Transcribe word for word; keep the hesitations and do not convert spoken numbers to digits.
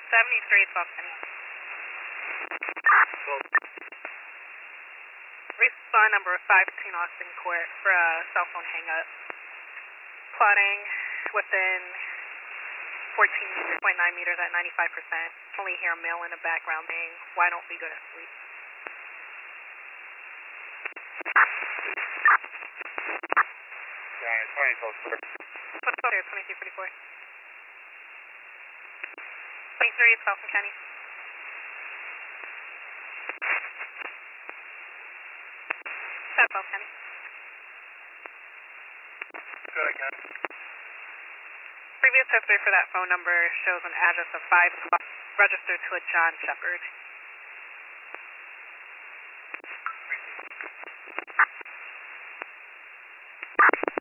seventy-three, twelve Kenny. Respond number five fifteen Austin Court for a cell phone hang-up. Plotting within fourteen point nine meters at ninety-five percent. Only hear a male in the background saying, "Why don't we go to sleep?" Yeah, twenty twelve. What's out here, twenty-three forty-four? twenty-three, it's Falcon County. That's Falcon County. Good, I can. Previous history for that phone number shows an address of five registered to a John Shepard.